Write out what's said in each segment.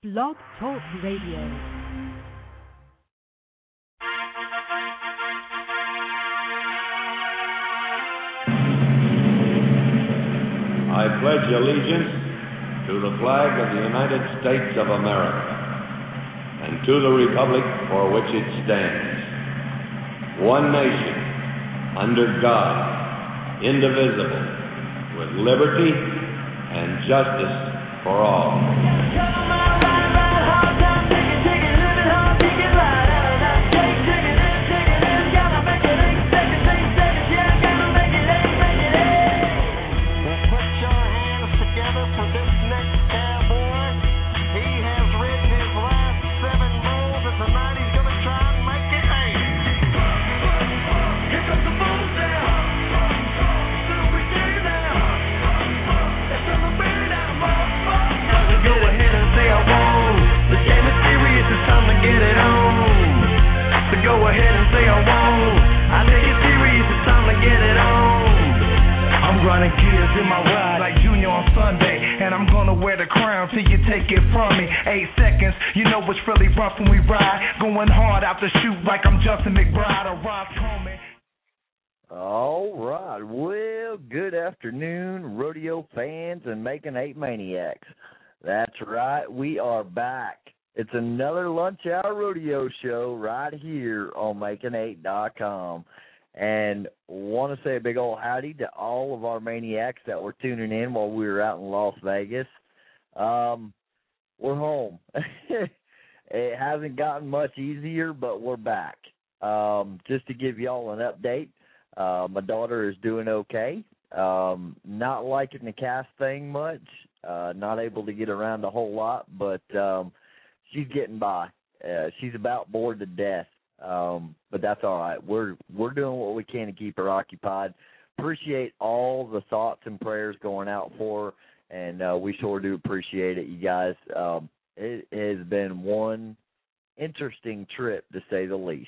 Blog Talk Radio. I pledge allegiance to the flag of the United States of America and to the republic for which it stands, one nation, under God, indivisible, with liberty and justice for all. Go ahead and say I won't. I take it serious, it's time to get it on. I'm grinding gears in my ride like Junior on Sunday, and I'm gonna wear the crown till you take it from me. 8 seconds, you know it's really rough when we ride. Going hard out the chute like I'm Justin McBride or Ross Coleman. All right, well, good afternoon, rodeo fans and Making 8 Maniacs. That's right, we are back. It's another lunch hour rodeo show right here on Making8.com. And want to say a big old howdy to all of our maniacs that were tuning in while we were out in Las Vegas. We're home. It hasn't gotten much easier, but we're back. Just to give you all an update, my daughter is doing okay. Not liking the cast thing much. Not able to get around a whole lot, but she's getting by. She's about bored to death, but that's all right. We're doing what we can to keep her occupied. Appreciate all the thoughts and prayers going out for her, and we sure do appreciate it, you guys. It has been one interesting trip, to say the least.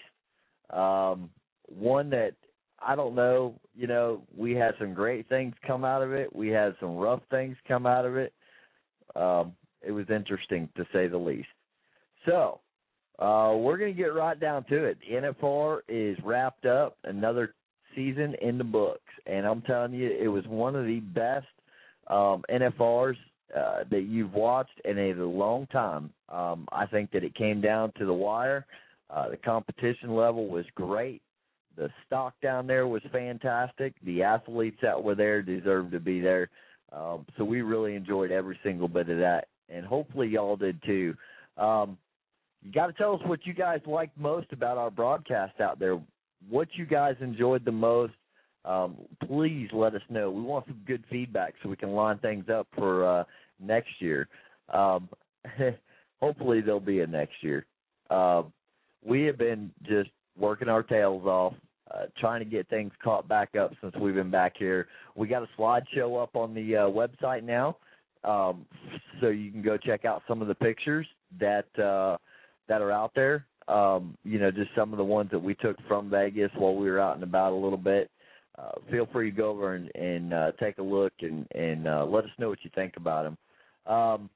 One that, I don't know, we had some great things come out of it. We had some rough things come out of it. It was interesting, to say the least. So, we're going to get right down to it. The NFR is wrapped up, another season in the books. And I'm telling you, it was one of the best NFRs that you've watched in a long time. I think that it came down to the wire. The competition level was great. The stock down there was fantastic. The athletes that were there deserved to be there. So we really enjoyed every single bit of that. And hopefully y'all did too. You got to tell us what you guys liked most about our broadcast out there. What you guys enjoyed the most. Please let us know. We want some good feedback so we can line things up for next year. Hopefully there'll be a next year. We have been just working our tails off, trying to get things caught back up since we've been back here. We got a slideshow up on the website now, so you can go check out some of the pictures that are out there. Just some of the ones that we took from Vegas while we were out and about a little bit. Feel free to go over and take a look and let us know what you think about them.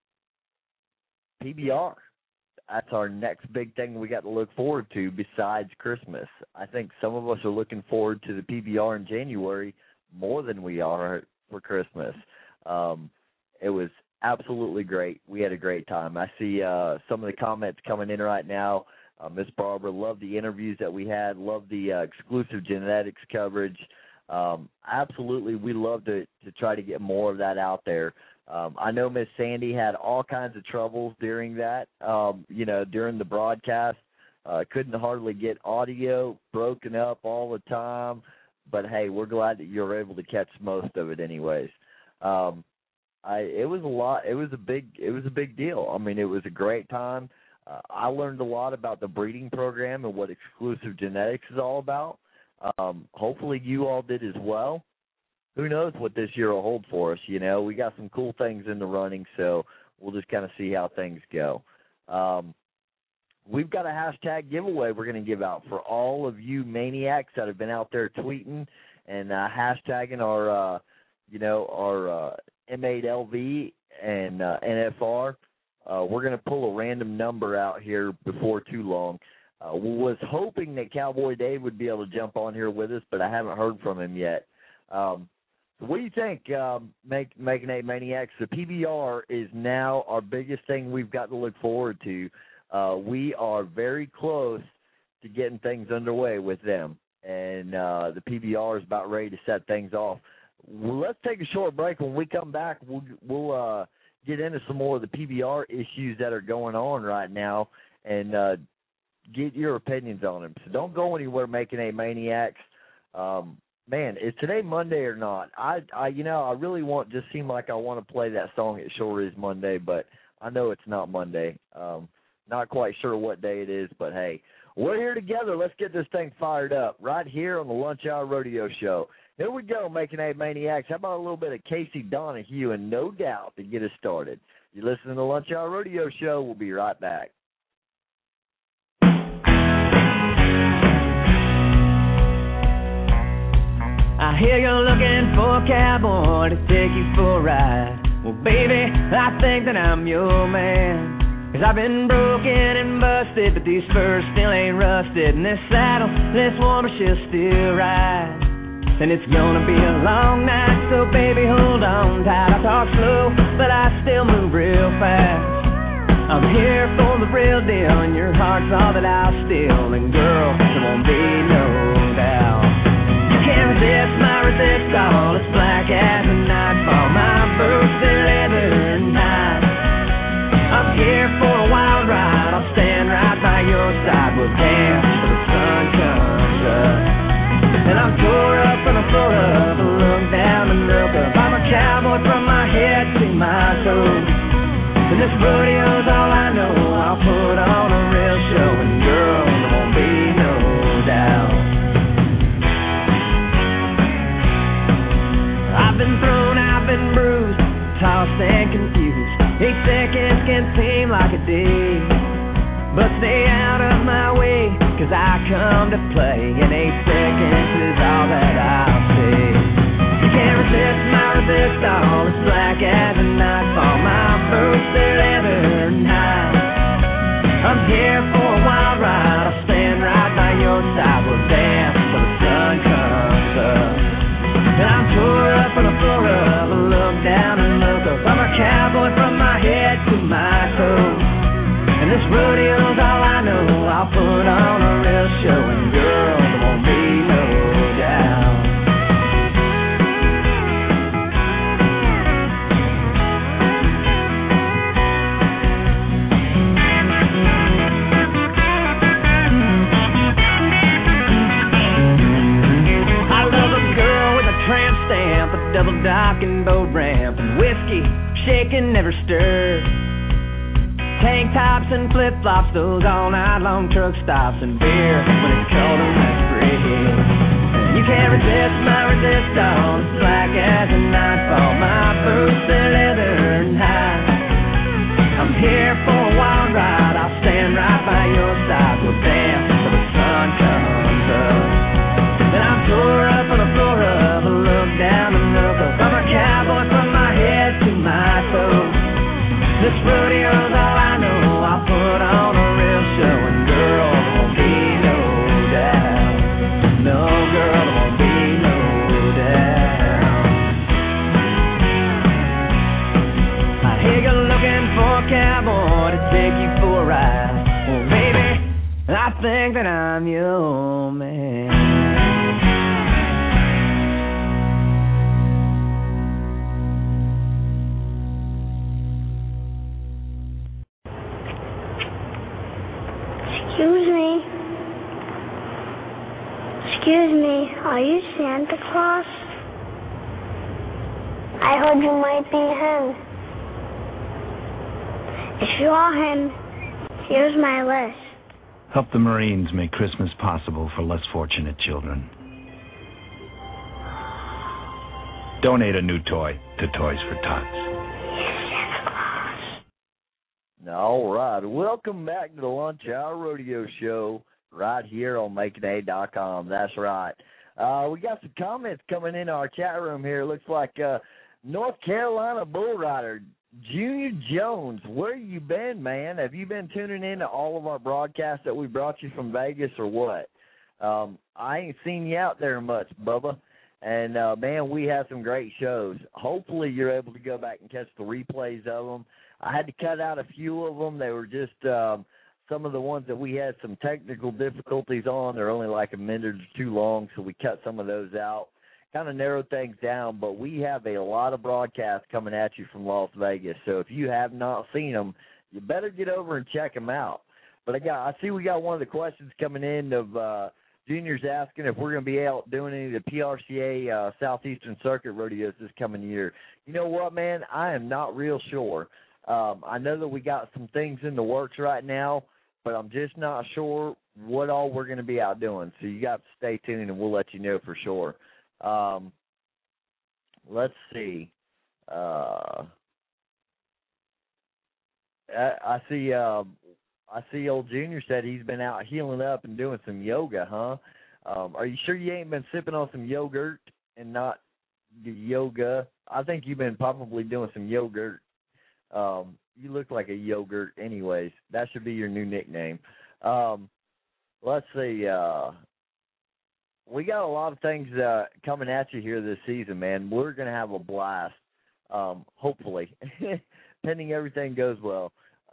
PBR. That's our next big thing we got to look forward to besides Christmas. I think some of us are looking forward to the PBR in January more than we are for Christmas. It was absolutely great. We had a great time. I see some of the comments coming in right now. Miss Barbara, love the interviews that we had, love the exclusive genetics coverage. Absolutely, we love to try to get more of that out there. I know Miss Sandy had all kinds of troubles during that, during the broadcast. Couldn't hardly get audio, broken up all the time. But, hey, we're glad that you were able to catch most of it anyways. It was a lot. It was a big deal. I mean, it was a great time. I learned a lot about the breeding program and what exclusive genetics is all about. Hopefully you all did as well. Who knows what this year will hold for us, We got some cool things in the running, so we'll just kind of see how things go. We've got a hashtag giveaway we're going to give out for all of you maniacs that have been out there tweeting and hashtagging our M8LV and NFR. We're going to pull a random number out here before too long. Was hoping that Cowboy Dave would be able to jump on here with us, but I haven't heard from him yet. What do you think, Making Eight Maniacs? The PBR is now our biggest thing we've got to look forward to. We are very close to getting things underway with them, and the PBR is about ready to set things off. Well, let's take a short break. When we come back, we'll get into some more of the PBR issues that are going on right now and get your opinions on them. So don't go anywhere, Making Eight Maniacs. Man, is today Monday or not? I really just seem like I want to play that song. It sure is Monday, but I know it's not Monday. Not quite sure what day it is, but hey, we're here together. Let's get this thing fired up right here on the Lunch Hour Rodeo Show. Here we go, Making Eight Maniacs. How about a little bit of Casey Donahue and No Doubt to get us started? You're listening to the Lunch Hour Rodeo Show. We'll be right back. I hear you're looking for a cowboy to take you for a ride. Well, baby, I think that I'm your man. 'Cause I've been broken and busted, but these spurs still ain't rusted. And this saddle, this woman, she'll still ride. And it's gonna be a long night, so baby, hold on tight. I talk slow, but I still move real fast. I'm here for the real deal, and your heart's all that I'll steal. And girl, there won't be no doubt. You can't resist my resistance. It's black as a nightfall. My boots, they're leather and tight. I'm here for a wild ride. I'll stand right by your side. We'll dance till the sun comes up. And I'm tore up and I'm full of a look down and look up. I'm a cowboy from my head to my toes. And this rodeo's all I know. I'll put on a real show. And girl, there won't be no doubt. I've been thrown, I've been bruised, tossed and confused. 8 seconds can seem like a day, but stay out of my way, 'cause I come to play. And 8 seconds is all that I'll say. You can't resist my resistance. It's black as a nightfall. My boots, they're leather and high. I'm here for a wild ride. I'll stand right by your side. We'll dance till the sun comes up. And I'm tore up on the floor of a look down and look up. I'm a cowboy from my head to my toes. And this rodeo's all I know. I'll put on a real show. And girl, there won't be no doubt. Tramp stamp, a double dock and boat ramp, and whiskey, shaken, never stirred. Tank tops and flip-flops, those all-night long truck stops, and beer when it's cold and that's free. You can't resist my resistance, it's black as a nightfall. My boots, they're leather and high. I'm here for a wild ride, I'll stand right by your side. We'll dance till the sun comes up. And I'm tore up on the floor of a look down and look up. I'm a cowboy from my head to my toes. This rodeo's all I know. I'll put on a real show. And girl, there won't be no doubt. No, girl, there won't be no doubt. I hear you're looking for a cowboy to take you for a ride. Well, baby, I think that I'm your man. Excuse me, are you Santa Claus? I heard you might be him. If you are him, here's my list. Help the Marines make Christmas possible for less fortunate children. Donate a new toy to Toys for Tots. All right. Welcome back to the Lunch Hour Rodeo Show right here on MakingA.com. That's right. We got some comments coming in our chat room here. Looks like North Carolina bull rider Junior Jones, where you been, man? Have you been tuning in to all of our broadcasts that we brought you from Vegas or what? I ain't seen you out there much, Bubba. And, man, we have some great shows. Hopefully you're able to go back and catch the replays of them. I had to cut out a few of them. They were just some of the ones that we had some technical difficulties on. They're only like a minute or two long, so we cut some of those out. Kind of narrowed things down, but we have a lot of broadcasts coming at you from Las Vegas. So if you have not seen them, you better get over and check them out. But I see we got one of the questions coming in of Junior's asking if we're going to be out doing any of the PRCA Southeastern Circuit rodeos this coming year. You know what, man? I am not real sure. I know that we got some things in the works right now, but I'm just not sure what all we're going to be out doing. So you got to stay tuned, and we'll let you know for sure. Let's see. I see old Junior said he's been out healing up and doing some yoga, huh? Are you sure you ain't been sipping on some yogurt and not the yoga? I think you've been probably doing some yogurt. You look like a yogurt anyways. That should be your new nickname. Let's see. We got a lot of things coming at you here this season, man. We're going to have a blast, hopefully, pending everything goes well.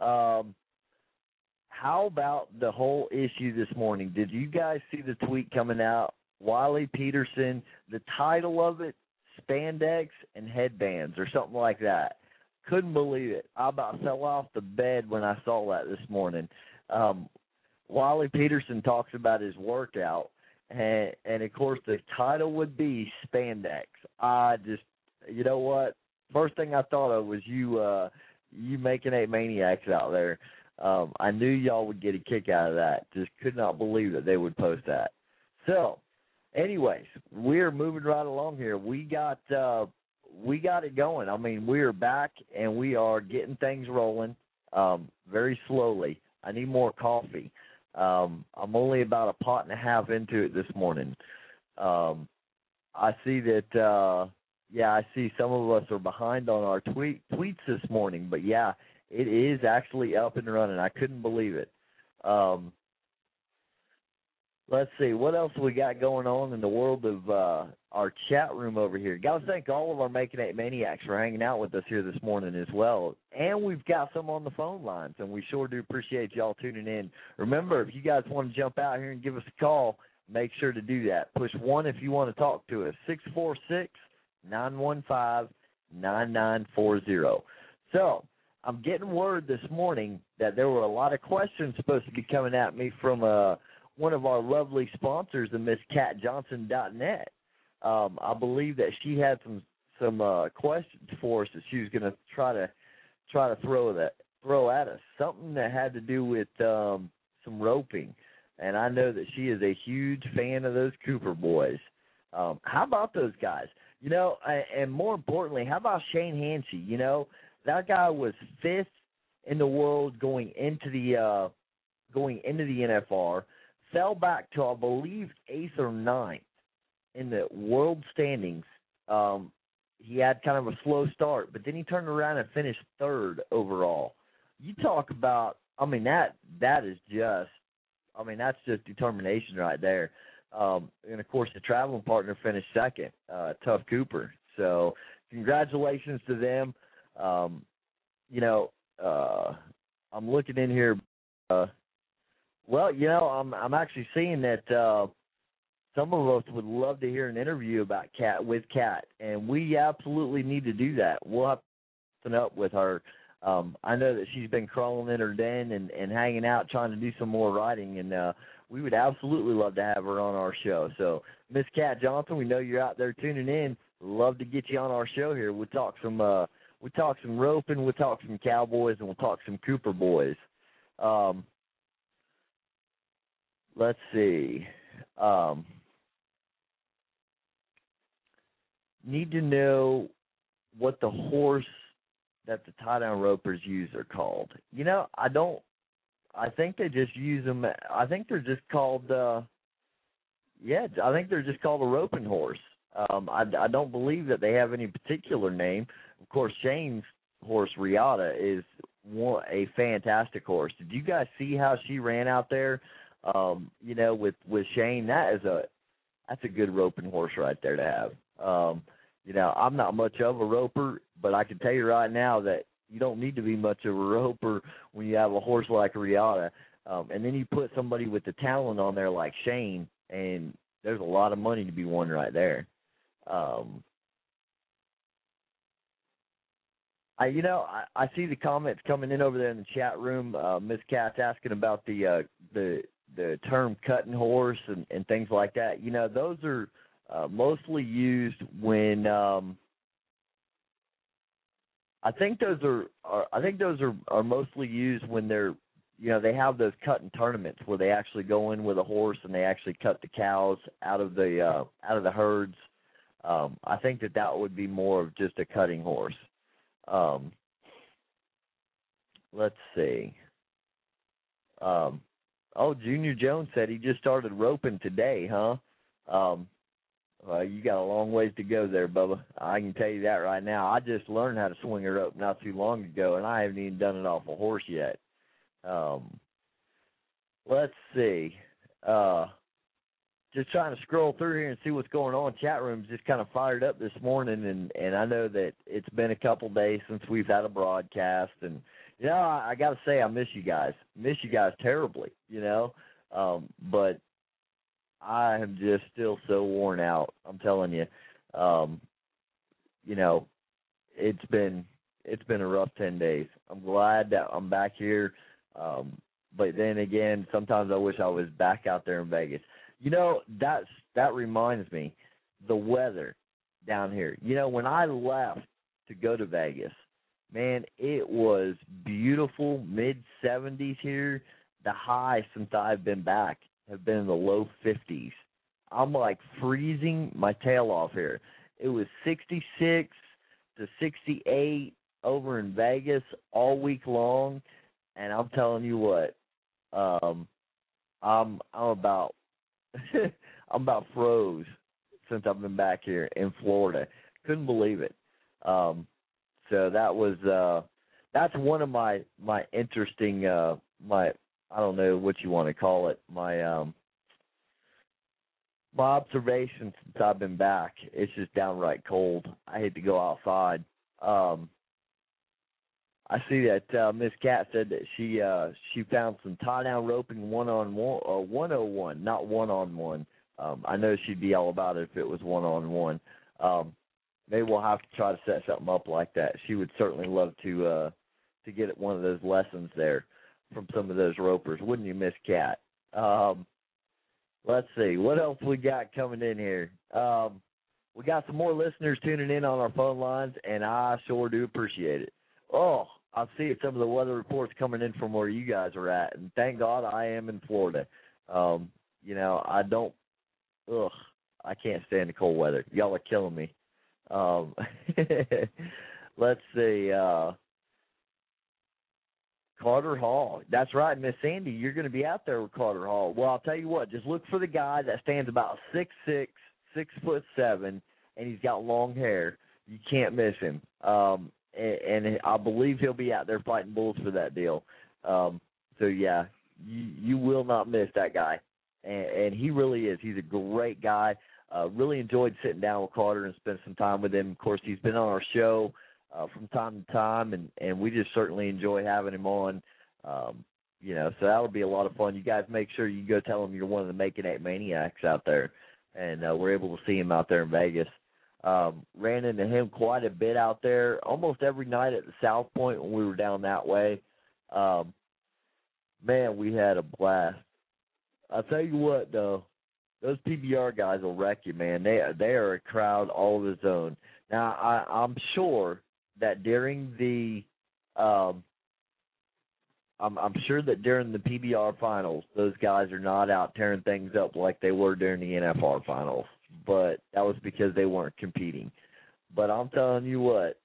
How about the whole issue this morning? Did you guys see the tweet coming out? Wiley Peterson, the title of it, spandex and headbands or something like that. Couldn't believe it. I about fell off the bed when I saw that this morning. Wiley Peterson talks about his workout. And of course, the title would be spandex. I just, you know what? First thing I thought of was you making 8 maniacs out there. I knew y'all would get a kick out of that. Just could not believe that they would post that. So, anyways, we're moving right along here. We got it going. I mean, we are back and we are getting things rolling very slowly. I need more coffee. I'm only about a pot and a half into it this morning. I see that, I see some of us are behind on our tweets this morning, but yeah, it is actually up and running. I couldn't believe it. Let's see, what else we got going on in the world of our chat room over here. Got to thank all of our Making 8 Maniacs for hanging out with us here this morning as well. And we've got some on the phone lines, and we sure do appreciate y'all tuning in. Remember, if you guys want to jump out here and give us a call, make sure to do that. Push 1 if you want to talk to us, 646-915-9940. So, I'm getting word this morning that there were a lot of questions supposed to be coming at me from one of our lovely sponsors, the Miss CatJohnson.net. I believe that she had some questions for us that she was going to try to throw at us. Something that had to do with some roping, and I know that she is a huge fan of those Cooper boys. How about those guys? You know, and more importantly, how about Shane Hanchey? You know, that guy was 5th in the world going into the NFR. Fell back to, I believe, 8th or 9th in the world standings. He had kind of a slow start, but then he turned around and finished 3rd overall. You talk about, I mean, that's just determination right there. And, of course, the traveling partner finished 2nd, Tough Cooper. So congratulations to them. You know, I'm looking in here. Well, you know, I'm actually seeing that some of us would love to hear an interview about Kat, and we absolutely need to do that. We'll have to up with her. I know that she's been crawling in her den and hanging out, trying to do some more writing, and we would absolutely love to have her on our show. So, Miss Kat Johnson, we know you're out there tuning in. Love to get you on our show here. We'll talk some roping, we'll talk some cowboys, and we'll talk some Cooper boys. Let's see. Need to know what the horse that the tie-down ropers use are called. You know, I think they just use them. I think they're just called, I think they're just called a roping horse. I don't believe that they have any particular name. Of course, Shane's horse, Riata, is a fantastic horse. Did you guys see how she ran out there? With Shane, that's a good roping horse right there to have. I'm not much of a roper, but I can tell you right now that you don't need to be much of a roper when you have a horse like Riata. And then you put somebody with the talent on there like Shane, and there's a lot of money to be won right there. I see the comments coming in over there in the chat room. Miss Cat's asking about the term cutting horse and things like that. Those are mostly used when I think those are mostly used when they're they have those cutting tournaments where they actually go in with a horse and they actually cut the cows out of the herds. I think that would be more of just a cutting horse. Let's see. Junior Jones said he just started roping today, huh? You got a long ways to go there, Bubba. I can tell you that right now. I just learned how to swing a rope not too long ago, and I haven't even done it off a horse yet. Let's see. Just trying to scroll through here and see what's going on. Chat room's just kind of fired up this morning, and I know that it's been a couple days since we've had a broadcast, and I got to say I miss you guys. Miss you guys terribly, but I am just still so worn out. I'm telling you, it's been a rough 10 days. I'm glad that I'm back here, but then again, sometimes I wish I was back out there in Vegas. That reminds me, the weather down here. When I left to go to Vegas, man, it was beautiful, mid-70s here. The high since I've been back have been in the low 50s. I'm like freezing my tail off here. It was 66 to 68 over in Vegas all week long, and I'm telling you what, I'm about I'm about froze since I've been back here in Florida. Couldn't believe it. So that was that's one of my interesting my I don't know what you want to call it, my observation since I've been back. It's just downright cold. I hate to go outside. I see that Miss Cat said that she found some tie-down roping one-on-one, or 101, not one-on-one. I know she'd be all about it if it was one-on-one. Maybe we'll have to try to set something up like that. She would certainly love to get one of those lessons there from some of those ropers. Wouldn't you, Miss Cat? Let's see. What else we got coming in here? We got some more listeners tuning in on our phone lines, and I sure do appreciate it. Oh, I see some of the weather reports coming in from where you guys are at, and thank God I am in Florida. I can't stand the cold weather. Y'all are killing me. Let's see. Carter Hall. That's right, Miss Sandy. You're going to be out there with Carter Hall. Well, I'll tell you what. Just look for the guy that stands about 6'6", 6'7", and he's got long hair. You can't miss him. And I believe he'll be out there fighting bulls for that deal. So, yeah, you will not miss that guy. And he really is. He's a great guy. Really enjoyed sitting down with Carter and spending some time with him. Of course, he's been on our show from time to time, and we just certainly enjoy having him on. So that'll be a lot of fun. You guys make sure you go tell him you're one of the Making Eight Maniacs out there, and we're able to see him out there in Vegas. Ran into him quite a bit out there, almost every night at the South Point when we were down that way. Man, we had a blast. I'll tell you what, though, those PBR guys will wreck you, man. They are a crowd all of its own. Now, I'm sure that during the I'm sure that during the PBR finals, those guys are not out tearing things up like they were during the NFR finals. But that was because they weren't competing. But I'm telling you what,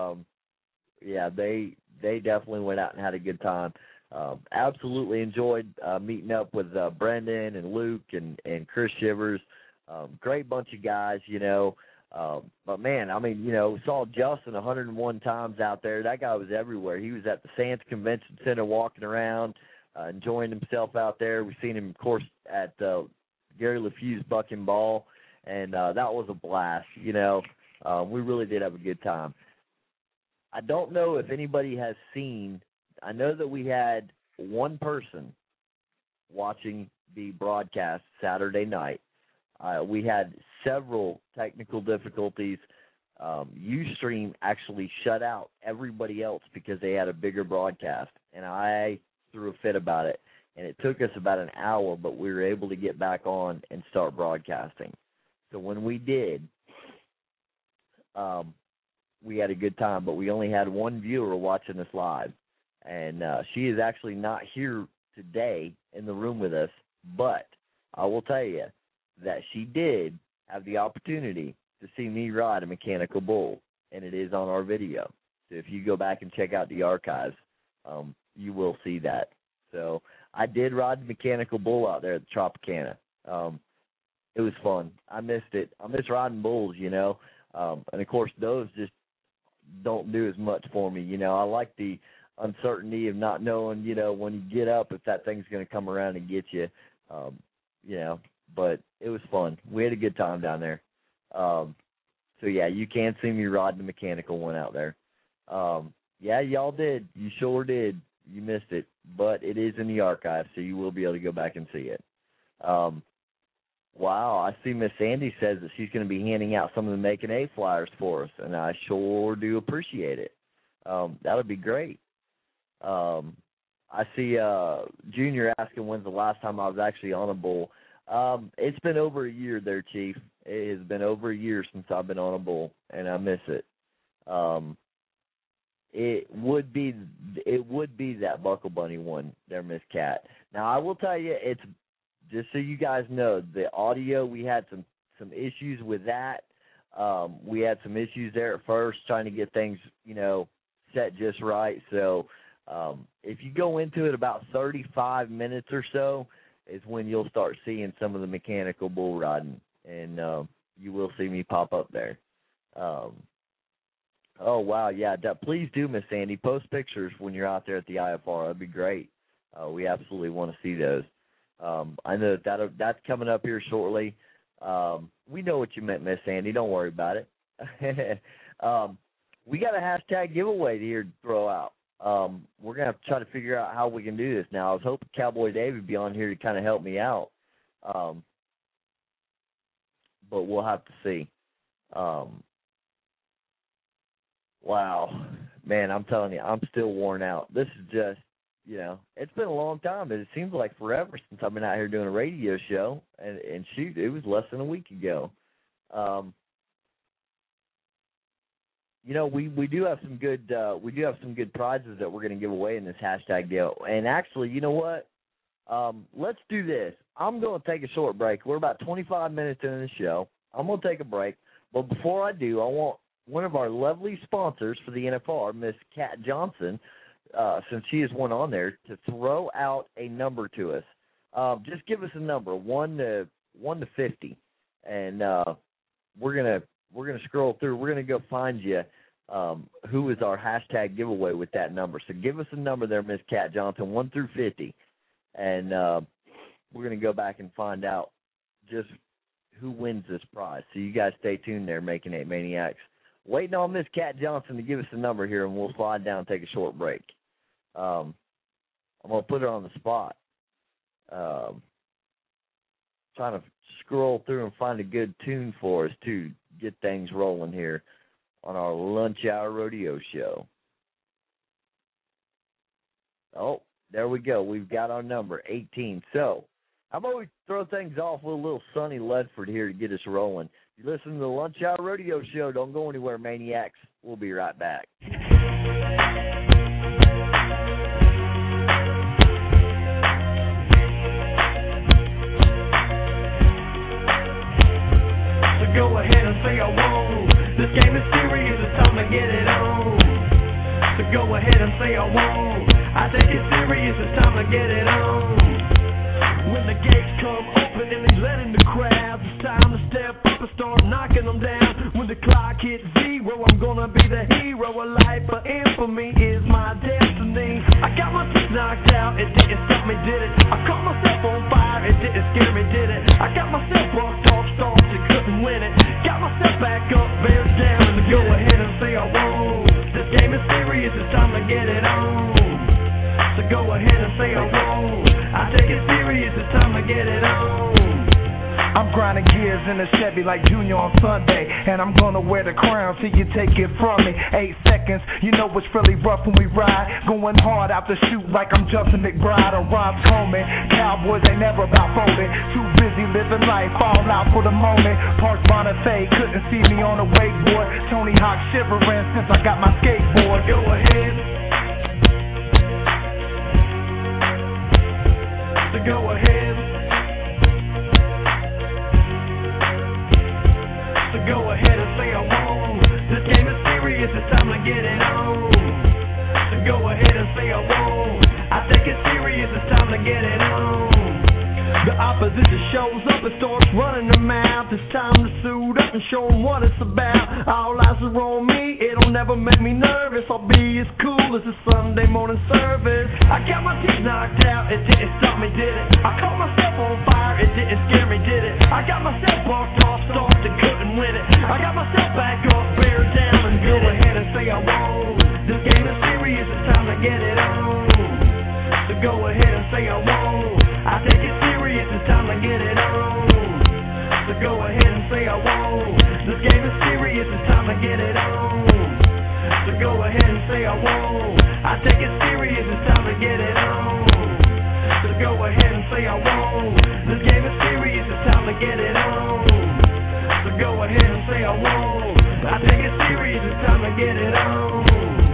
they definitely went out and had a good time. Absolutely enjoyed meeting up with Brendan and Luke and Chris Shivers. Great bunch of guys, But, man, I mean, you know, saw Justin 101 times out there. That guy was everywhere. He was at the Sands Convention Center walking around, enjoying himself out there. We've seen him, of course, at Gary LeFew's Bucking Ball, and that was a blast, you know. We really did have a good time. I don't know if anybody has seen – I know that we had one person watching the broadcast Saturday night. We had several technical difficulties. Ustream actually shut out everybody else because they had a bigger broadcast, and I threw a fit about it. And it took us about an hour, but we were able to get back on and start broadcasting. So when we did, we had a good time, but we only had one viewer watching us live. And she is actually not here today in the room with us, but I will tell you that she did have the opportunity to see me ride a mechanical bull, and it is on our video. So if you go back and check out the archives, you will see that. So I did ride the mechanical bull out there at the Tropicana. It was fun. I missed it. I miss riding bulls, you know. And, of course, those just don't do as much for me. You know, I like the uncertainty of not knowing, you know, when you get up if that thing's going to come around and get you, you know. But it was fun. We had a good time down there. So, yeah, you can see me riding the mechanical one out there. Yeah, y'all did. You sure did. You missed it. But it is in the archive, so you will be able to go back and see it. Wow, I see Miss Sandy says that she's going to be handing out some of the Making A flyers for us, and I sure do appreciate it. That would be great. I see Junior asking when's the last time I was actually on a bull. It's been over a year there, Chief. It has been over a year since I've been on a bull, and I miss it. It would be that Buckle Bunny one there, Miss Cat. Now, I will tell you, it's just so you guys know, the audio, we had some issues with that. We had some issues there at first trying to get things, you know, set just right. So if you go into it about 35 minutes or so is when you'll start seeing some of the mechanical bull riding, and you will see me pop up there. Oh, wow, yeah. Please do, Miss Sandy. Post pictures when you're out there at the IFR. That'd be great. We absolutely want to see those. I know that's coming up here shortly. We know what you meant, Miss Sandy. Don't worry about it. We got a hashtag giveaway here to throw out. We're going to have to try to figure out how we can do this now. I was hoping Cowboy Dave would be on here to kind of help me out. But we'll have to see. Wow. Man, I'm telling you, I'm still worn out. This is just, you know, it's been a long time, but it seems like forever since I've been out here doing a radio show. And shoot, it was less than a week ago. You know, we do have some good prizes that we're going to give away in this hashtag deal. And actually, you know what? Let's do this. I'm going to take a short break. We're about 25 minutes into the show. I'm going to take a break. But before I do, I want one of our lovely sponsors for the NFR, Miss Kat Johnson, since she is one on there, to throw out a number to us. Just give us a number, 1 to 50, and we're gonna scroll through. We're gonna go find you who is our hashtag giveaway with that number. So give us a number there, Miss Kat Johnson, 1 through 50, and we're gonna go back and find out just who wins this prize. So you guys stay tuned there, Making It Maniacs. Waiting on Miss Kat Johnson to give us a number here, and we'll slide down and take a short break. I'm going to put her on the spot. Trying to scroll through and find a good tune for us to get things rolling here on our lunch hour rodeo show. Oh, there we go. We've got our number, 18. So how about we throw things off with a little Sonny Ledford here to get us rolling. You listen to the Lunch Hour Rodeo Show. Don't go anywhere, Maniacs. We'll be right back. So go ahead and say I won't. This game is serious. It's time to get it on. So go ahead and say I won't. I take it serious. It's time to get it on. when the gates come open and they let in the crowd, it's time to step up and start knocking them down. When the clock hits zero, I'm gonna be the hero. A life of infamy is my destiny. I got my teeth knocked out, it didn't stop me, did it? I caught myself on fire, it didn't scare me, did it? I got myself walked off stars and couldn't win it. Got myself back up, bear down, and go ahead and say I won't. This game is serious, it's time to get it on. So go ahead and say I won't. I take it serious, it's time to get it on. I'm grinding gears in a Chevy like Junior on Sunday, and I'm gonna wear the crown till you take it from me. 8 seconds, you know it's really rough when we ride. Going hard out the chute like I'm Justin McBride or Ron Coleman. Cowboys ain't never about folding. Too busy living life, all out for the moment. Parks Bonifay couldn't see me on a wakeboard. Tony Hawk shivering since I got my skateboard. Go ahead. So go ahead. So go ahead and say I won't. This game is serious, it's time to get it on. So go ahead and say I won't. I take it serious, it's time to get it on. The opposition shows up and starts running their mouth. It's time to suit up and show them what it's about. All eyes are on me, it'll never make me nervous. I'll be as cool as a Sunday morning service. I got my teeth knocked out, it didn't stop me, did it? I caught myself on fire, it didn't scare me, did it? I got myself walked off stars and couldn't win it. I got myself back up, bear down, and go ahead and say I won't. This game is serious, it's time to get it on. So go ahead and say I won't. I take it serious, it's time to get it on. So go ahead and say I won't. This game is serious, it's time to get it on. So go ahead and say I won't. I take it serious, it's time to get it on. So go ahead and say I won't. This game is serious, it's time to get it on. So go ahead and say I won't. I take it serious, it's time to get it on.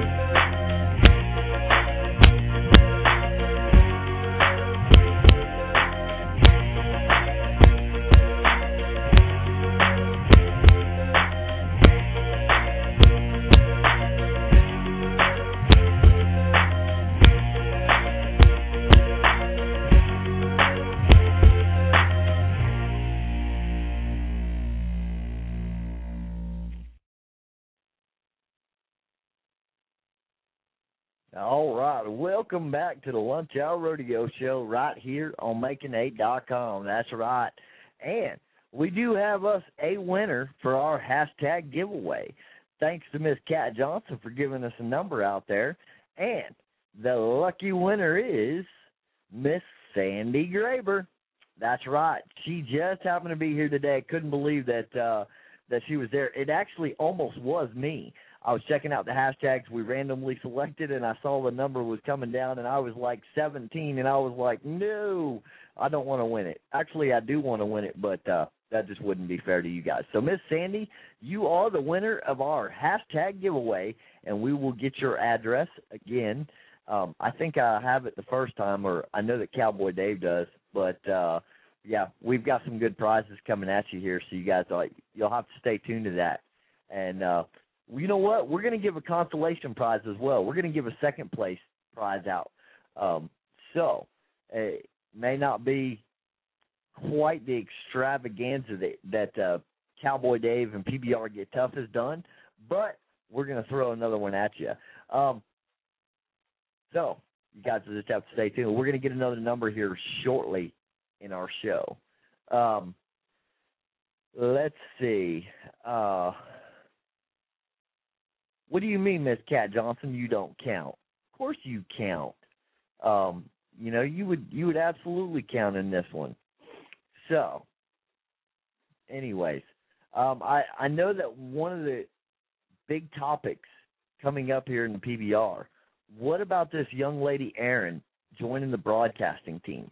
All right, welcome back to the Lunch Hour Rodeo Show right here on Making8.com. That's right. And we do have us a winner for our hashtag giveaway. Thanks to Miss Kat Johnson for giving us a number out there. And the lucky winner is Miss Sandy Graber. That's right. She just happened to be here today. Couldn't believe that she was there. It actually almost was me. I was checking out the hashtags we randomly selected, and I saw the number was coming down, and I was like 17, and I was like, no, I don't want to win it. Actually, I do want to win it, but that just wouldn't be fair to you guys. So, Miss Sandy, you are the winner of our hashtag giveaway, and we will get your address again. I think I have it the first time, or I know that Cowboy Dave does, but yeah, we've got some good prizes coming at you here, so you guys, you'll have to stay tuned to that. And you know what? We're going to give a consolation prize as well. We're going to give a second place prize out. So it may not be quite the extravaganza that Cowboy Dave and PBR Get Tough has done, but we're going to throw another one at you. So you guys just have to stay tuned. We're going to get another number here shortly in our show. Let's see. What do you mean, Miss Kat Johnson? You don't count? Of course you count. You know, you would absolutely count in this one. So, anyways, I know that one of the big topics coming up here in the PBR. What about this young lady, Erin, joining the broadcasting team?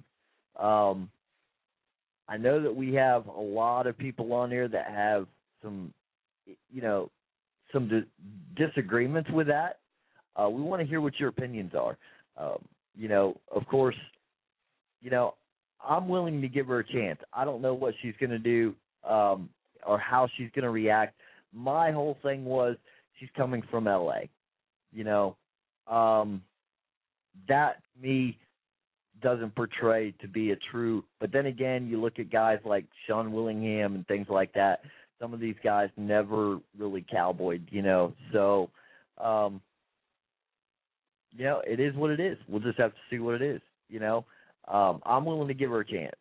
I know that we have a lot of people on here that have some, some disagreements with that. We want to hear what your opinions are. Of course, I'm willing to give her a chance. I don't know what she's going to do or how she's going to react. My whole thing was she's coming from L.A. That, to me, doesn't portray to be a true. But then again, you look at guys like Sean Willingham and things like that. Some of these guys never really cowboyed, So, it is what it is. We'll just have to see what it is, I'm willing to give her a chance.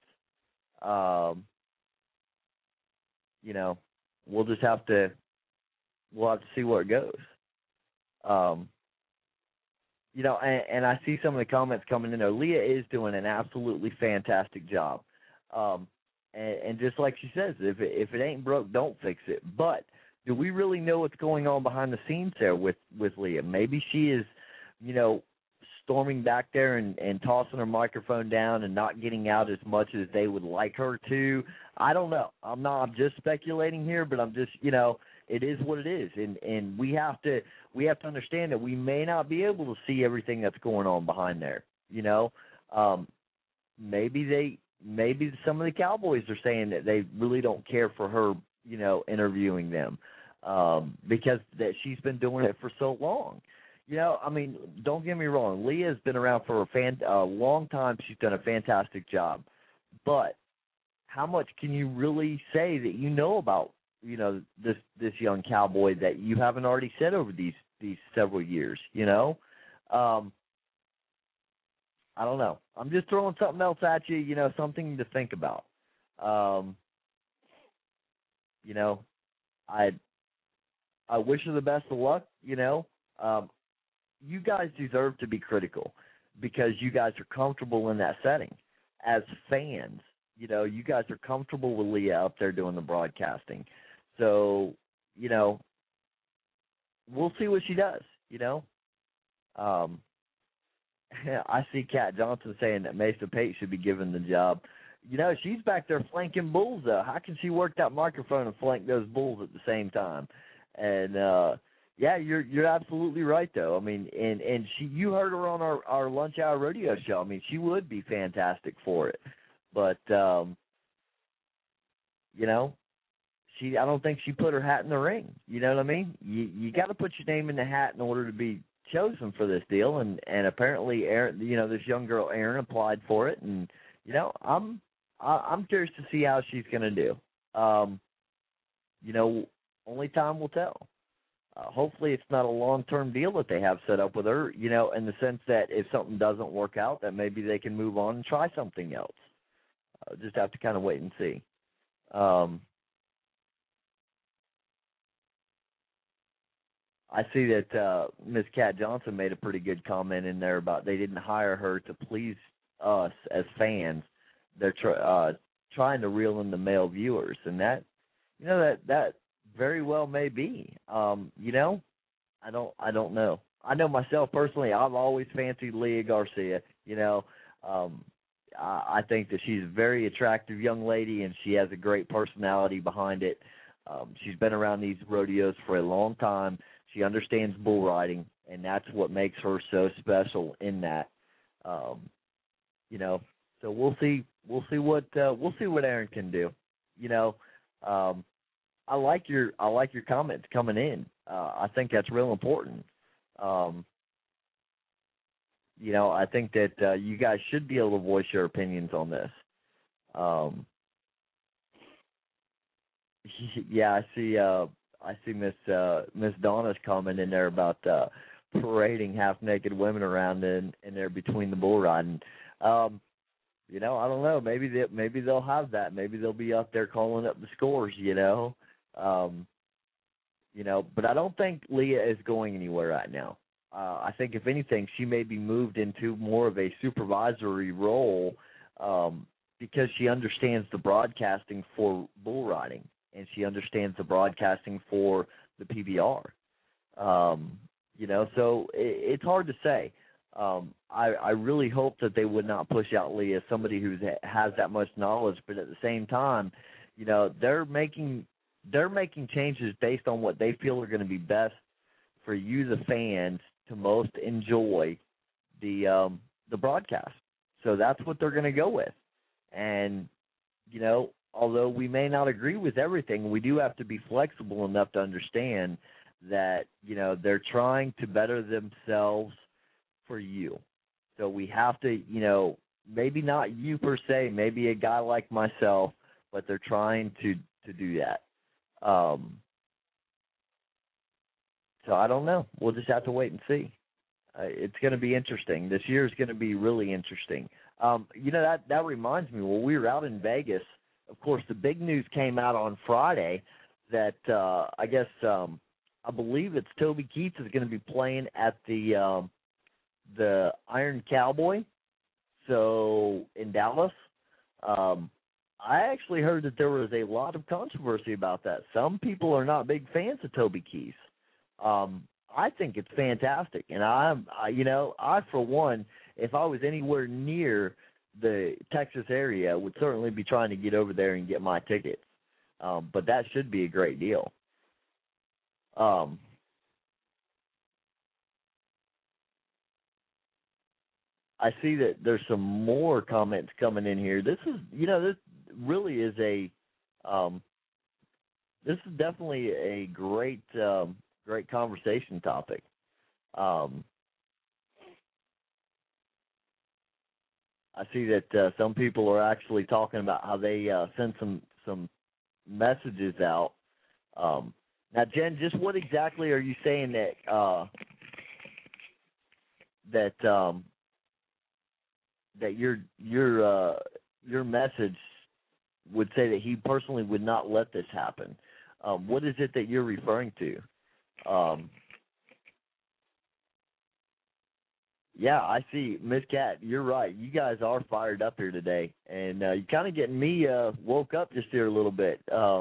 We'll just have to see where it goes. And I see some of the comments coming in there. Leah is doing an absolutely fantastic job. And just like she says, if it ain't broke, don't fix it. But do we really know what's going on behind the scenes there with Leah? Maybe she is, storming back there and tossing her microphone down and not getting out as much as they would like her to. I don't know. I'm just speculating here, but I'm just, it is what it is. And we have to understand that we may not be able to see everything that's going on behind there. Maybe some of the Cowboys are saying that they really don't care for her, interviewing them, because that she's been doing it for so long. Don't get me wrong. Leah's been around for a long time. She's done a fantastic job. But how much can you really say that about, this young cowboy that you haven't already said over these several years, I don't know. I'm just throwing something else at you, something to think about. I wish her the best of luck, You guys deserve to be critical because you guys are comfortable in that setting. As fans, you guys are comfortable with Leah out there doing the broadcasting. So, we'll see what she does, I see Kat Johnson saying that Mesa Pate should be given the job. She's back there flanking bulls, though. How can she work that microphone and flank those bulls at the same time? And, yeah, you're absolutely right, though. And you heard her on our lunch hour rodeo show. She would be fantastic for it. But, I don't think she put her hat in the ring. You know what I mean? You got to put your name in the hat in order to be chosen for this deal. And apparently, Erin, this young girl, Erin, applied for it. And, I'm curious to see how she's going to do. Only time will tell. Hopefully it's not a long-term deal that they have set up with her, in the sense that if something doesn't work out, that maybe they can move on and try something else. Just have to kind of wait and see. I see that Ms. Kat Johnson made a pretty good comment in there about they didn't hire her to please us as fans. They're trying to reel in the male viewers, and that very well may be. I don't know. I know myself personally, I've always fancied Leah Garcia. I think that she's a very attractive young lady, and she has a great personality behind it. She's been around these rodeos for a long time. She understands bull riding, and that's what makes her so special in that. So we'll see what Erin can do. I like your comments coming in. I think that's real important. I think that you guys should be able to voice your opinions on this. Yeah, I see Miss Donna's comment in there about parading half-naked women around in there between the bull riding. I don't know. Maybe they'll have that. Maybe they'll be up there calling up the scores. But I don't think Leah is going anywhere right now. I think if anything, she may be moved into more of a supervisory role because she understands the broadcasting for bull riding and she understands the broadcasting for the PBR. So it's hard to say. I really hope that they would not push out Leah as somebody who has that much knowledge, but at the same time, they're making changes based on what they feel are going to be best for you, the fans, to most enjoy the broadcast. So that's what they're going to go with. And, although we may not agree with everything, we do have to be flexible enough to understand that, they're trying to better themselves for you. So we have to, maybe not you per se, maybe a guy like myself, but they're trying to do that. So I don't know. We'll just have to wait and see. It's going to be interesting. This year is going to be really interesting. That reminds me, when we were out in Vegas, of course, the big news came out on Friday that I believe it's Toby Keith is going to be playing at the Iron Cowboy, so in Dallas. I actually heard that there was a lot of controversy about that. Some people are not big fans of Toby Keith. I think it's fantastic, and I for one, if I was anywhere near the Texas area, would certainly be trying to get over there and get my tickets. But that should be a great deal. I see that there's some more comments coming in here. This really is this is definitely a great conversation topic. I see that some people are actually talking about how they sent some messages out. Now, Jen, just what exactly are you saying that your message would say that he personally would not let this happen? What is it that you're referring to? Yeah, I see. Miss Cat, you're right. You guys are fired up here today, and you're kind of getting me woke up just here a little bit.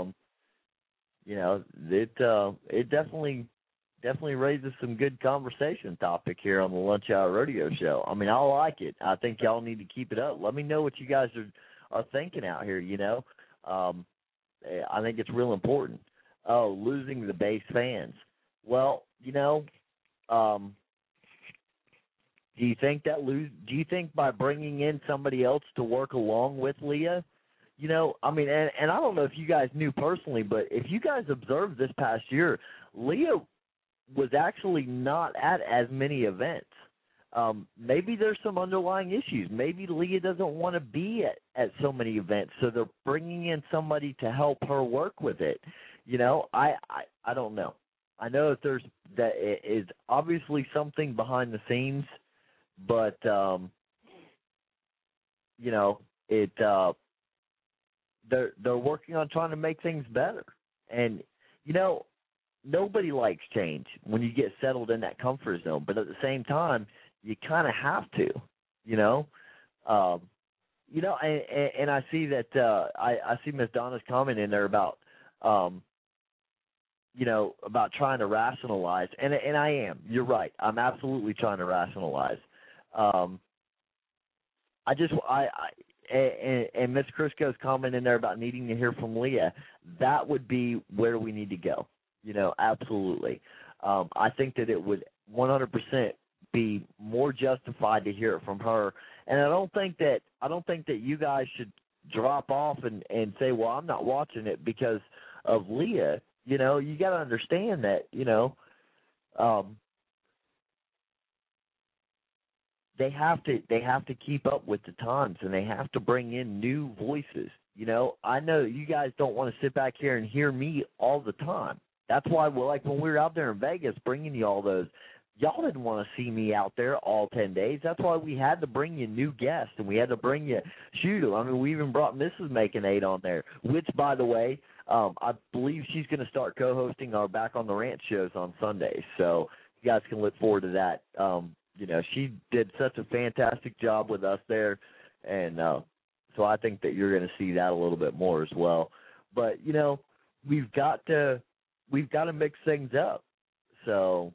It definitely raises some good conversation topic here on the Lunch Hour Radio Show. I mean, I like it. I think y'all need to keep it up. Let me know what you guys are thinking out here. I think it's real important. Oh, losing the base fans. Well, do you think do you think by bringing in somebody else to work along with Leah, and I don't know if you guys knew personally, but if you guys observed this past year, Leah was actually not at as many events. Maybe there's some underlying issues. Maybe Leah doesn't want to be at so many events, so they're bringing in somebody to help her work with it. I don't know. I know that it is obviously something behind the scenes, but they're working on trying to make things better. And nobody likes change when you get settled in that comfort zone, but at the same time, you kind of have to, and I see that I see Miss Donna's comment in there about about trying to rationalize, and I am. You're right. I'm absolutely trying to rationalize. And Miss Crisco's comment in there about needing to hear from Leah, that would be where we need to go. Absolutely. I think that it would 100% be more justified to hear it from her. And I don't think that you guys should drop off and say, well, I'm not watching it because of Leah. You got to understand that, they have to keep up with the times, and they have to bring in new voices. I know you guys don't want to sit back here and hear me all the time. That's why, like when we were out there in Vegas bringing you all those, y'all didn't want to see me out there all 10 days. That's why we had to bring you new guests, and we had to bring you Shooter. I mean, we even brought Mrs. Making Eight on there, which, by the way, I believe she's going to start co-hosting our Back on the Ranch shows on Sundays. So you guys can look forward to that. She did such a fantastic job with us there, and so I think that you're going to see that a little bit more as well. But we've got to mix things up. So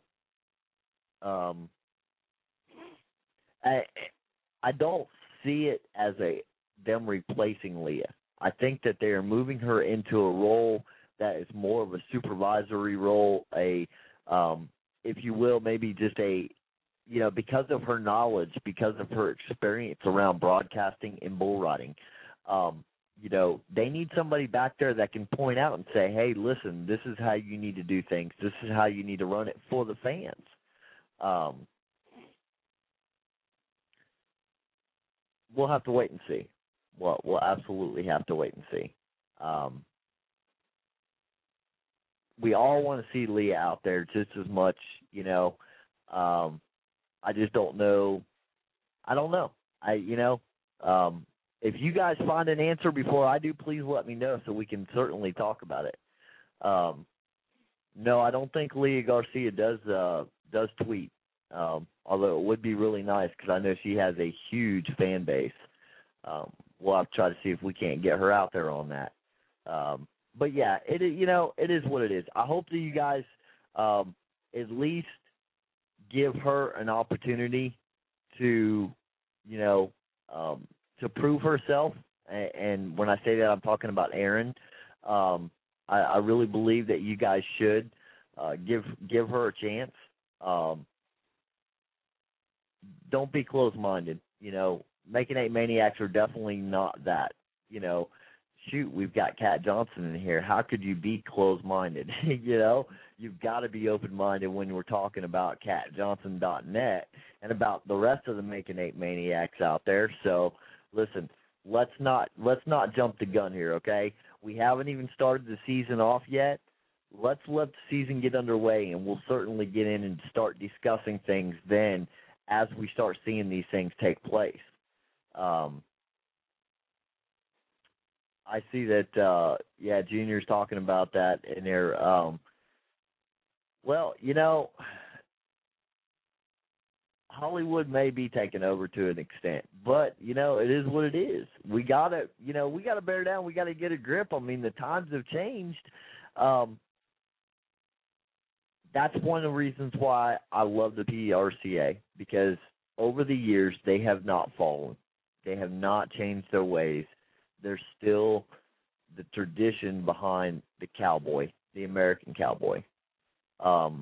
I don't see it as them replacing Leah. I think that they are moving her into a role that is more of a supervisory role, if you will, maybe just because of her knowledge, because of her experience around broadcasting and bull riding, they need somebody back there that can point out and say, hey, listen, this is how you need to do things. This is how you need to run it for the fans. we'll have to wait and see. We'll absolutely have to wait and see. We all want to see Leah out there just as much, you know. I just don't know. I don't know. If you guys find an answer before I do, please let me know so we can certainly talk about it. No, I don't think Leah Garcia does tweet, although it would be really nice because I know she has a huge fan base. We'll have to try to see if we can't get her out there on that. But, yeah, it is what it is. I hope that you guys at least give her an opportunity to, to prove herself. And when I say that, I'm talking about Aaron. I really believe that you guys should give her a chance. Don't be closed-minded. Making 8 Maniacs are definitely not that. Shoot, we've got Kat Johnson in here. How could you be closed-minded? You've got to be open-minded when we're talking about CatJohnson.net and about the rest of the Making 8 Maniacs out there. So, listen, let's not jump the gun here, okay? We haven't even started the season off yet. Let's let the season get underway, and we'll certainly get in and start discussing things then as we start seeing these things take place. I see that, Junior's talking about that in there. Hollywood may be taken over to an extent, but, it is what it is. We gotta bear down. We gotta get a grip. I mean, the times have changed. That's one of the reasons why I love the PRCA, because over the years, they have not fallen. They have not changed their ways. There's still the tradition behind the cowboy, the American cowboy. So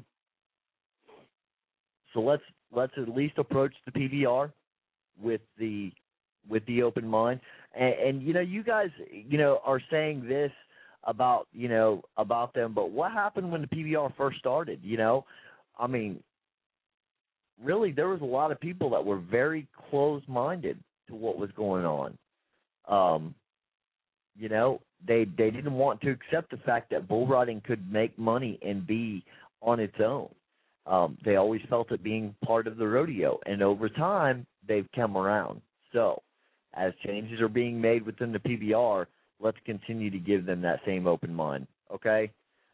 let's at least approach the PBR with the open mind. And you guys, are saying this about them, but what happened when the PBR first started? I mean, really, there was a lot of people that were very closed-minded to what was going on. They didn't want to accept the fact that bull riding could make money and be on its own. They always felt it being part of the rodeo, and over time, they've come around. So, as changes are being made within the PBR, let's continue to give them that same open mind, okay?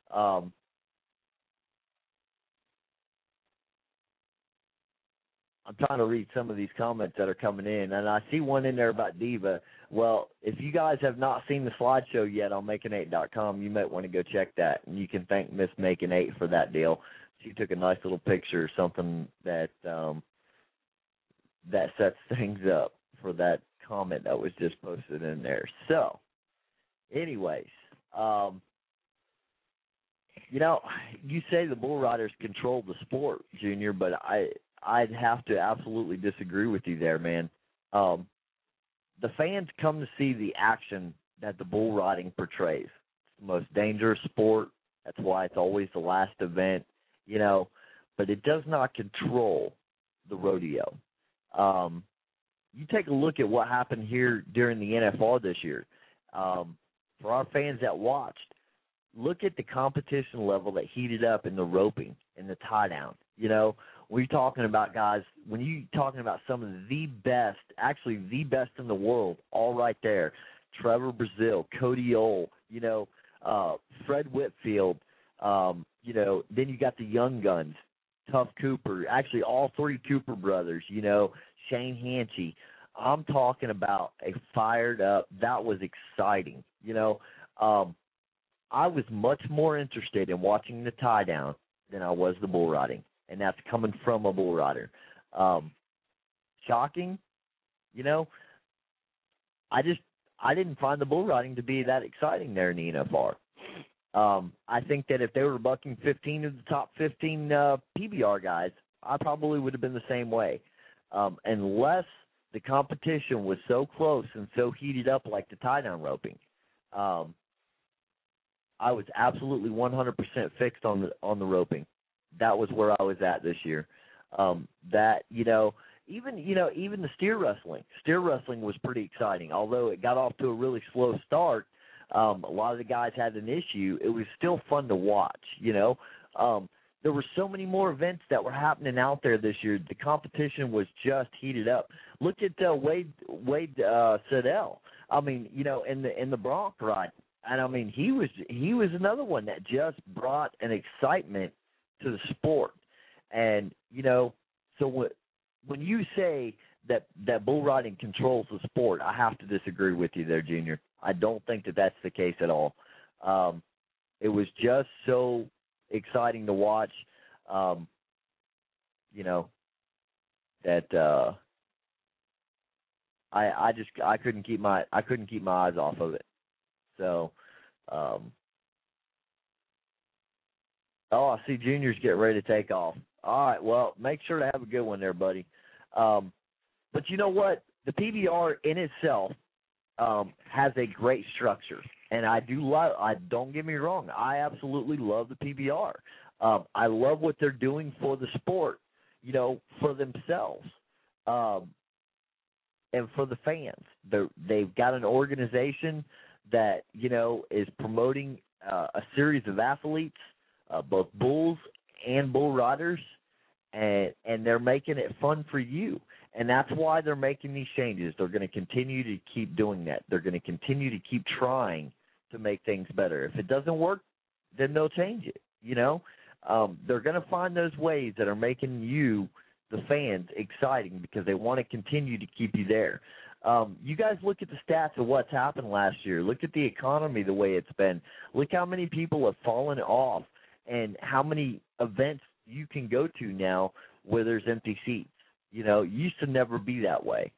I'm trying to read some of these comments that are coming in, and I see one in there about Diva. Well, if you guys have not seen the slideshow yet on Making8.com, you might want to go check that, and you can thank Miss Making8 for that deal. She took a nice little picture, something that that sets things up for that comment that was just posted in there. So, anyways, you say the bull riders control the sport, Junior, but I'd have to absolutely disagree with you there, man. The fans come to see the action that the bull riding portrays. It's the most dangerous sport. That's why it's always the last event, but it does not control the rodeo. You take a look at what happened here during the NFR this year. For our fans that watched, look at the competition level that heated up in the roping and the tie down. When you're talking about guys, when you're talking about some of the best, actually the best in the world, all right there, Trevor Brazil, Cody Ole, Fred Whitfield, then you got the young guns, Tuff Cooper, actually all 3 Cooper brothers, Shane Hanchy. I'm talking about a fired up, that was exciting, I was much more interested in watching the tie down than I was the bull riding, and that's coming from a bull rider. Shocking, I didn't find the bull riding to be that exciting there in the NFR. I think that if they were bucking 15 of the top 15 PBR guys, I probably would have been the same way, unless the competition was so close and so heated up like the tie-down roping. I was absolutely 100% fixed on the roping. That was where I was at this year. That, even the steer wrestling. Steer wrestling was pretty exciting, although it got off to a really slow start. A lot of the guys had an issue. It was still fun to watch. There were so many more events that were happening out there this year. The competition was just heated up. Look at Wade Siddell. I mean, in the Bronc ride, and I mean he was another one that just brought an excitement to the sport. And so when you say that bull riding controls the sport, I have to disagree with you there, Junior. I don't think that that's the case at all. It was just so exciting to watch, that I couldn't keep my eyes off of it. So, I see Junior's getting ready to take off. All right, well, make sure to have a good one there, buddy. But you know what? The PBR in itself has a great structure, and don't get me wrong, I absolutely love the PBR. I love what they're doing for the sport, for themselves, and for the fans. They've got an organization that, is promoting a series of athletes, both bulls and bull riders, and they're making it fun for you. And that's why they're making these changes. They're going to continue to keep doing that. They're going to continue to keep trying to make things better. If it doesn't work, then they'll change it, They're going to find those ways that are making you, the fans, exciting because they want to continue to keep you there. You guys look at the stats of what's happened last year. Look at the economy, the way it's been. Look how many people have fallen off and how many events you can go to now where there's empty seats. It used to never be that way.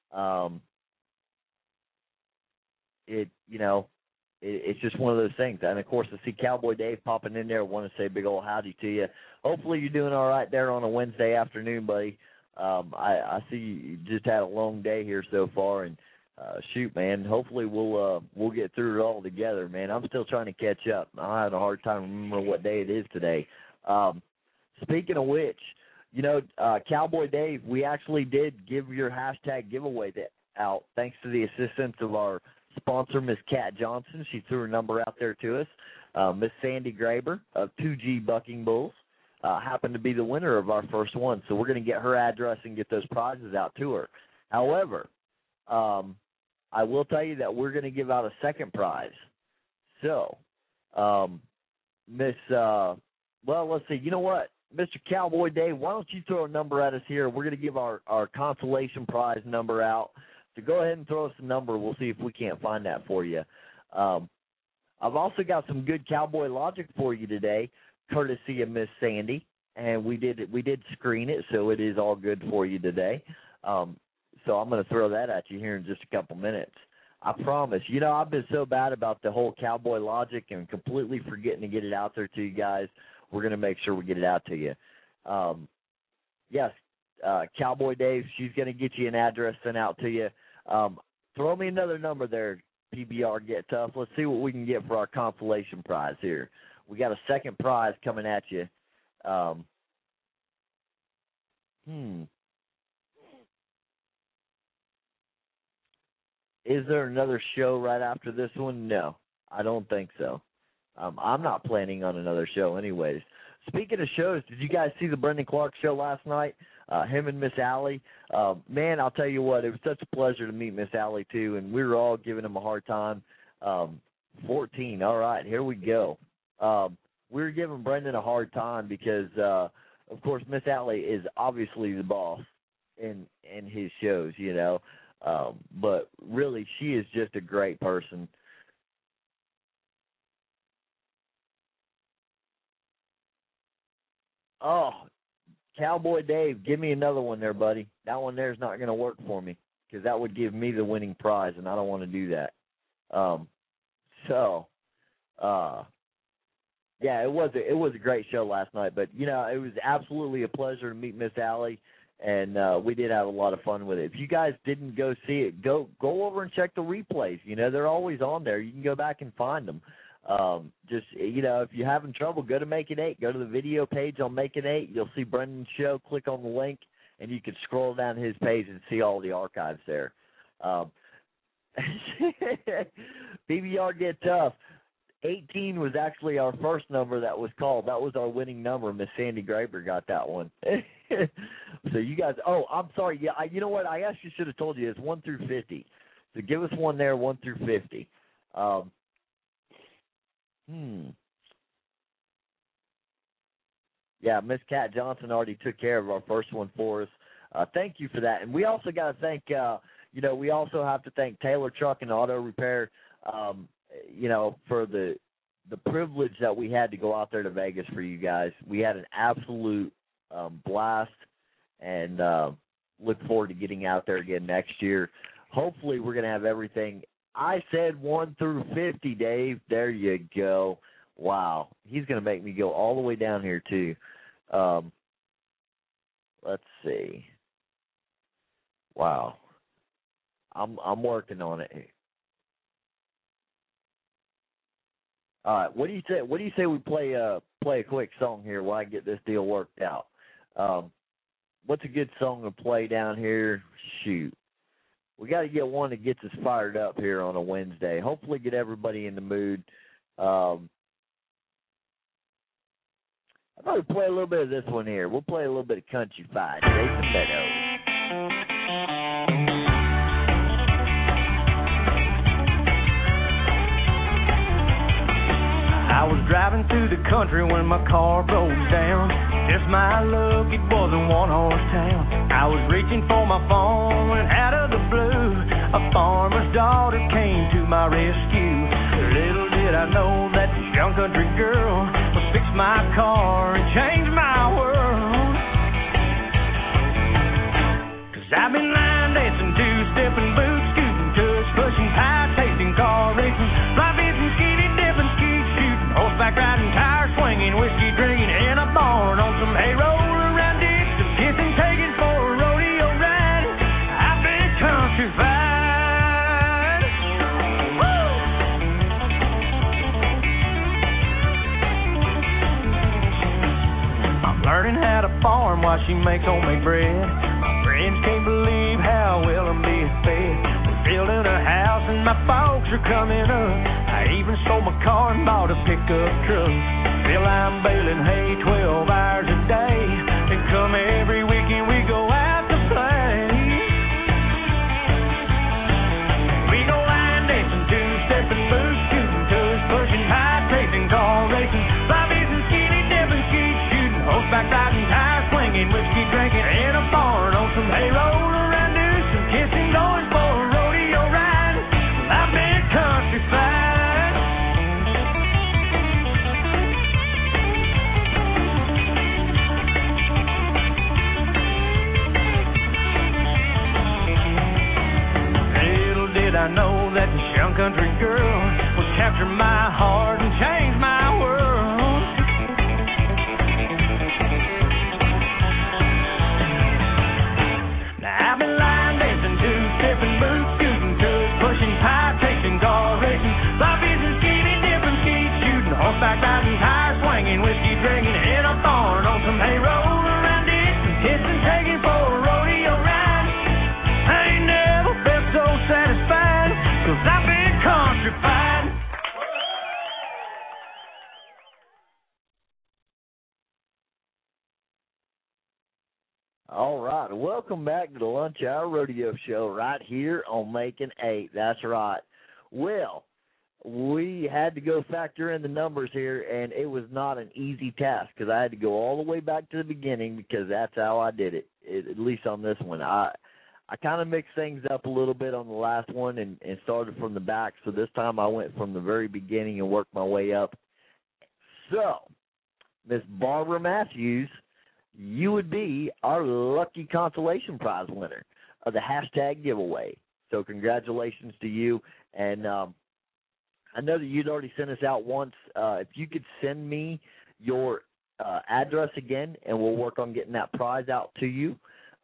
It's just one of those things. And, of course, I see Cowboy Dave popping in there. I want to say a big old howdy to you. Hopefully you're doing all right there on a Wednesday afternoon, buddy. I see you just had a long day here so far, and shoot, man, hopefully we'll get through it all together, man. I'm still trying to catch up. I'm having a hard time remembering what day it is today. Speaking of which, Cowboy Dave, we actually did give your hashtag giveaway out thanks to the assistance of our sponsor, Miss Kat Johnson. She threw her number out there to us. Miss Sandy Graber of 2G Bucking Bulls happened to be the winner of our first one, so we're going to get her address and get those prizes out to her. However, I will tell you that we're going to give out a second prize. So, let's see. You know what? Mr. Cowboy Dave, why don't you throw a number at us here? We're going to give our consolation prize number out. So go ahead and throw us a number. We'll see if we can't find that for you. I've also got some good cowboy logic for you today, courtesy of Miss Sandy, and we did screen it, so it is all good for you today. So I'm going to throw that at you here in just a couple minutes. I promise. I've been so bad about the whole cowboy logic and completely forgetting to get it out there to you guys. We're going to make sure we get it out to you. Yes, Cowboy Dave, she's going to get you an address sent out to you. Throw me another number there, PBR Get Tough. Let's see what we can get for our consolation prize here. We got a second prize coming at you. Is there another show right after this one? No, I don't think so. I'm not planning on another show anyways. Speaking of shows, did you guys see the Brendan Clark show last night? Him and Miss Allie. Man, I'll tell you what, it was such a pleasure to meet Miss Allie, too, and we were all giving him a hard time. 14, all right, here we go. We were giving Brendan a hard time because, of course, Miss Allie is obviously the boss in his shows, but really she is just a great person. Oh, Cowboy Dave, give me another one there, buddy. That one there is not going to work for me because that would give me the winning prize, and I don't want to do that. Yeah, it was a great show last night, but, it was absolutely a pleasure to meet Miss Allie, and we did have a lot of fun with it. If you guys didn't go see it, go over and check the replays. They're always on there. You can go back and find them. If you're having trouble, go to Make It 8. Go to the video page on Make It 8. You'll see Brendan's show. Click on the link and you can scroll down his page and see all the archives there. PBR Get Tough. 18 was actually our first number that was called. That was our winning number. Miss Sandy Graber got that one. So you guys, I'm sorry. Yeah, you know what? I actually should have told you. It's 1 through 50. So give us one there, 1 through 50. Yeah, Miss Kat Johnson already took care of our first one for us. Thank you for that. And we also got to thank, we also have to thank Taylor Truck and Auto Repair, for the privilege that we had to go out there to Vegas for you guys. We had an absolute blast, and look forward to getting out there again next year. Hopefully we're going to have everything. I said 1 through 50, Dave. There you go. Wow. He's going to make me go all the way down here, too. Let's see. Wow. I'm working on it. All right. What do you say? What do you say we play a quick song here while I get this deal worked out? What's a good song to play down here? Shoot. We got to get one that gets us fired up here on a Wednesday. Hopefully get everybody in the mood. I thought we'd play a little bit of this one here. We'll play a little bit of Country Fight. Jason Meadows. I was driving through the country when my car broke down. Just my luck, it was a one-horse town. I was reaching for my phone when out of the blue, a farmer's daughter came to my rescue. Little did I know that this young country girl would fix my car and change my world. 'Cause I've been line dancing, two-stepping, boot scooting, tush pushing, pie tasting, car racing, fly fishing, skinny dipping, skeet shooting, horseback riding, tire swinging, whiskey drinking, in a barn on some hay roller around it, some kissing, taking for a rodeo ride. I've been country-fied. Woo! I'm learning how to farm while she makes homemade bread. My friends can't believe how well I'm being fed. We're building a house and my folks are coming up. I even sold my car and bought a pickup truck. Still I'm baling hay 12 hours a day. And come every weekend we go out to play. We go line dancing, two-stepping, boot scooting, tush pushing, high tasting, car racing, fly fishing, skinny dipping, skeet shooting, horseback riding, tire swinging, whiskey drinking, in a barn on some hay roller around do some kissing, going for a rodeo ride. I've been country-fied. I know that this young country girl would capture my heart and change my world. Now I've been line dancing, two-stepping, boot scooting, tush pushing, pie tasting, car racing, fly fishing, skinny dipping, skeet shooting, horseback riding, tire swinging, whiskey drinking, in a barn on some hay roller around it, some kissing, taking for a rodeo ride. I ain't never felt so satisfied, 'cause I've been country-fied. All right. Welcome back to the Lunch Hour Rodeo Show right here on Making 8. That's right. Well, we had to go factor in the numbers here, and it was not an easy task because I had to go all the way back to the beginning because that's how I did it, at least on this one. I kind of mixed things up a little bit on the last one and started from the back. So this time I went from the very beginning and worked my way up. So, Miss Barbara Matthews, you would be our lucky consolation prize winner of the hashtag giveaway. So congratulations to you. And I know that you'd already sent us out once. If you could send me your address again, and we'll work on getting that prize out to you.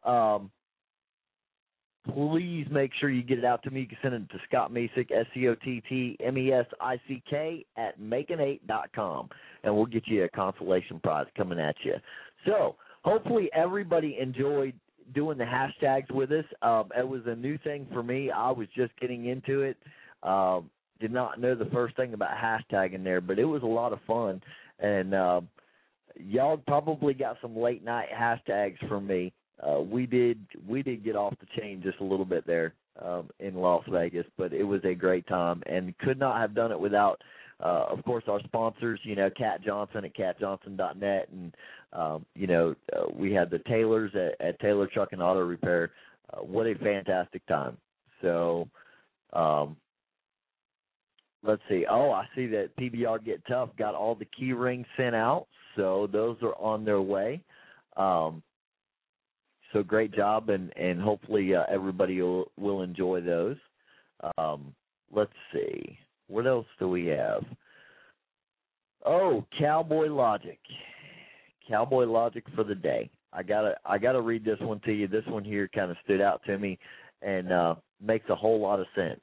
Please make sure you get it out to me. You can send it to Scott Mesick, SCOTTMESICK @making8.com, and we'll get you a consolation prize coming at you. So hopefully everybody enjoyed doing the hashtags with us. It was a new thing for me. I was just getting into it. Did not know the first thing about hashtagging there, but it was a lot of fun. And y'all probably got some late night hashtags from me. We did get off the chain just a little bit there in Las Vegas, but it was a great time and could not have done it without, of course, our sponsors, Cat Johnson at catjohnson.net, and, we had the Taylors at Taylor Truck and Auto Repair. What a fantastic time. So, let's see. Oh, I see that PBR Get Tough got all the key rings sent out, so those are on their way. So great job, and hopefully everybody will enjoy those. Let's see. What else do we have? Oh, Cowboy Logic. Cowboy Logic for the day. I gotta read this one to you. This one here kind of stood out to me and makes a whole lot of sense.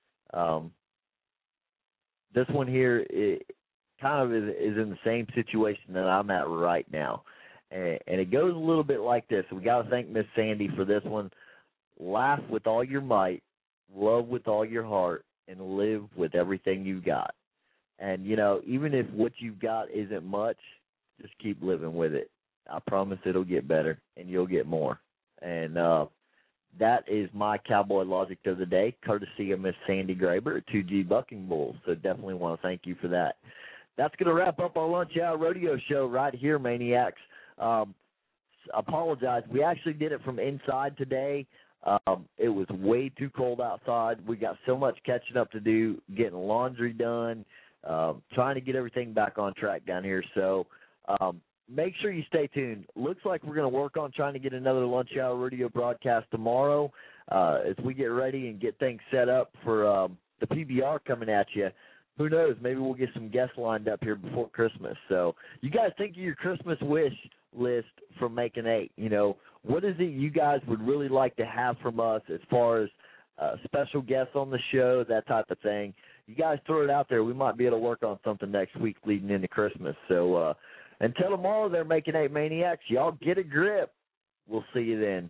This one here kind of is in the same situation that I'm at right now. And it goes a little bit like this. We got to thank Miss Sandy for this one. Laugh with all your might, love with all your heart, and live with everything you got. And, even if what you've got isn't much, just keep living with it. I promise it'll get better, and you'll get more. And that is my Cowboy Logic of the day, courtesy of Miss Sandy Graber at 2G Bucking Bulls. So definitely want to thank you for that. That's going to wrap up our Lunch Hour Rodeo show right here, Maniacs. Apologize. We actually did it from inside today. It was way too cold outside. We got so much catching up to do, getting laundry done, trying to get everything back on track down here. So make sure you stay tuned. Looks like we're going to work on trying to get another Lunch Hour Radio broadcast tomorrow as we get ready and get things set up for the PBR coming at you. Who knows? Maybe we'll get some guests lined up here before Christmas. So you guys think of your Christmas wish list from Making 8. What is it you guys would really like to have from us as far as special guests on the show, that type of thing? You guys throw it out there. We might be able to work on something next week leading into Christmas. So until tomorrow, they're Making 8 Maniacs. Y'all get a grip. We'll see you then.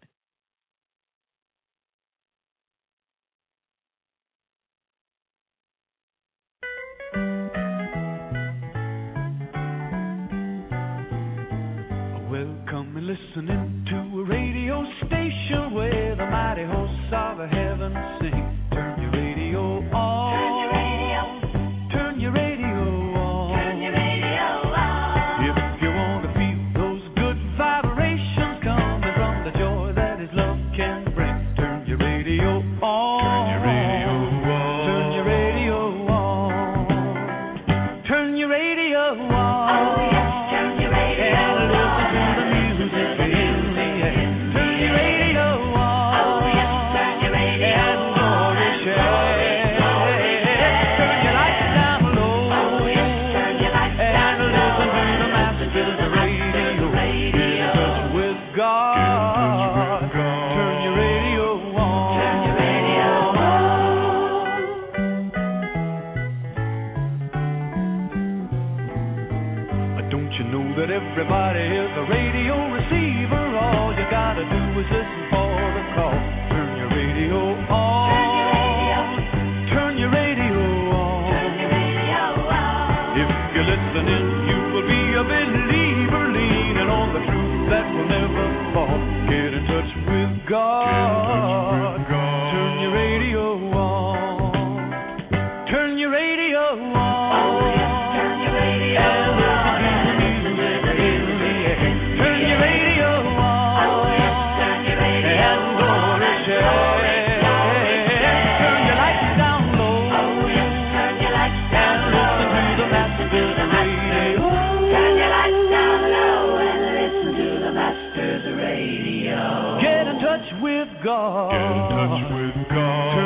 Welcome and listening to a radio station where the mighty hosts of heaven sing. Turn your radio on. Turn your radio. Turn your radio on. Turn your radio on. If you want to feel those good vibrations coming from the joy that His love can bring, turn your radio on. Turn your radio on. Turn your radio on. Turn your radio on. Oh, yes, turn your radio on. Everybody is a radio receiver. All you gotta do is listen for the call. Turn your radio on. Turn your radio on. Turn your radio on. If you're listening, you will be a believer, leaning on the truth that will never fall. Get in touch with God. Turn your radio on. Turn your radio on. Oh, yes, turn your radio on. God. Get in touch with God.